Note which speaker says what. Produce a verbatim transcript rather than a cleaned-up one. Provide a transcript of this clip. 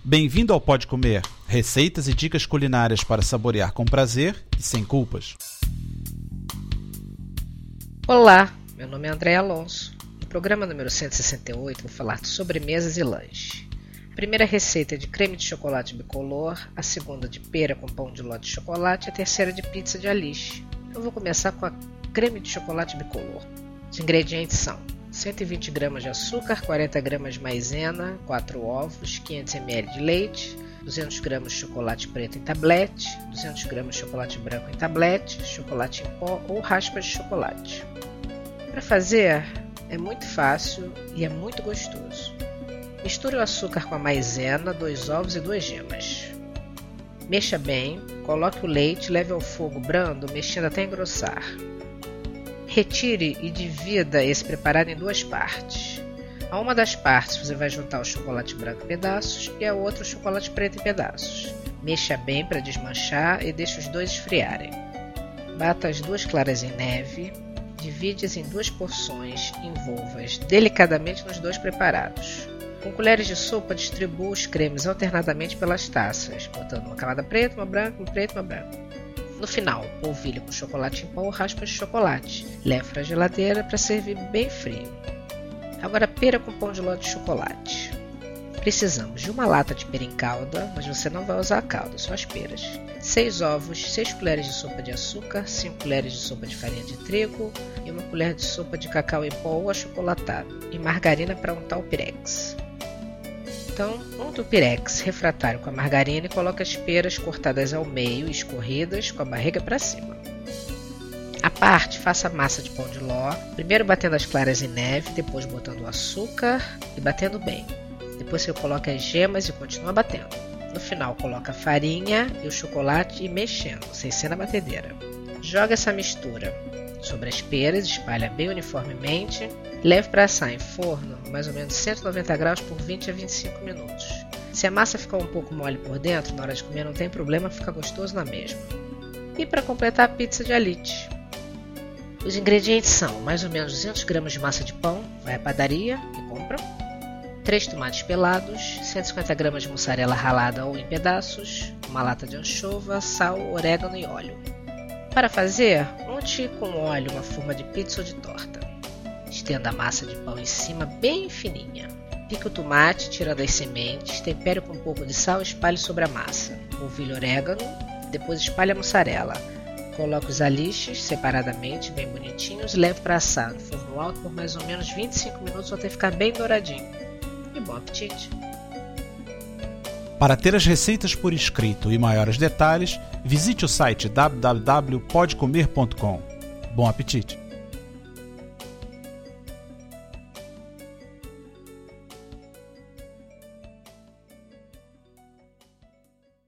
Speaker 1: Bem-vindo ao Pode Comer, receitas e dicas culinárias para saborear com prazer e sem culpas.
Speaker 2: Olá, meu nome é André Alonso. No programa número cento e sessenta e oito vou falar de sobremesas e lanche. A primeira receita é de creme de chocolate bicolor, a segunda de pera com pão de ló de chocolate e a terceira de pizza de aliche. Eu vou começar com a creme de chocolate bicolor. Os ingredientes são cento e vinte gramas de açúcar, quarenta gramas de maisena, quatro ovos, quinhentos mililitros de leite, duzentos gramas de chocolate preto em tablete, duzentos gramas de chocolate branco em tablete, chocolate em pó ou raspas de chocolate. Para fazer é muito fácil e é muito gostoso. Misture o açúcar com a maisena, dois ovos e duas gemas. Mexa bem, coloque o leite e leve ao fogo brando, mexendo até engrossar. Retire e divida esse preparado em duas partes. A uma das partes você vai juntar o chocolate branco em pedaços e a outra o chocolate preto em pedaços. Mexa bem para desmanchar e deixe os dois esfriarem. Bata as duas claras em neve, divide-as em duas porções e envolva-as delicadamente nos dois preparados. Com colheres de sopa distribua os cremes alternadamente pelas taças, botando uma camada preta, uma branca, uma preta e uma branca. No final, polvilhe com chocolate em pó ou raspas de chocolate. Leve para a geladeira para servir bem frio. Agora pera com pão de ló de chocolate. Precisamos de uma lata de pera em calda, mas você não vai usar a calda, só as peras. seis ovos, seis colheres de sopa de açúcar, cinco colheres de sopa de farinha de trigo e uma colher de sopa de cacau em pó ou achocolatado e margarina para untar o pirex. Então, unta o pirex refratário com a margarina e coloque as peras cortadas ao meio e escorridas com a barriga para cima. À parte, faça a massa de pão de ló, primeiro batendo as claras em neve, depois botando o açúcar e batendo bem. Depois você coloca as gemas e continua batendo. No final, coloca a farinha e o chocolate e mexendo, sem ser na batedeira. Joga essa mistura sobre as peras, espalha bem uniformemente. Leve para assar em forno, mais ou menos cento e noventa graus por vinte a vinte e cinco minutos. Se a massa ficar um pouco mole por dentro, na hora de comer não tem problema, fica gostoso na mesma. E para completar, a pizza de aliche. Os ingredientes são mais ou menos duzentos gramas de massa de pão, vai à padaria e compra. três tomates pelados, cento e cinquenta gramas de mussarela ralada ou em pedaços, uma lata de anchova, sal, orégano e óleo. Para fazer, unte com óleo uma forma de pizza ou de torta. Estenda a massa de pão em cima bem fininha. Pique o tomate, tirando as sementes, tempere com um pouco de sal e espalhe sobre a massa. Polvilhe orégano, depois espalhe a mussarela. Coloque os aliches separadamente, bem bonitinhos, e leve para assar no forno alto por mais ou menos vinte e cinco minutos até ficar bem douradinho. E bom apetite!
Speaker 1: Para ter as receitas por escrito e maiores detalhes, visite o site w w w ponto pode comer ponto com. Bom apetite!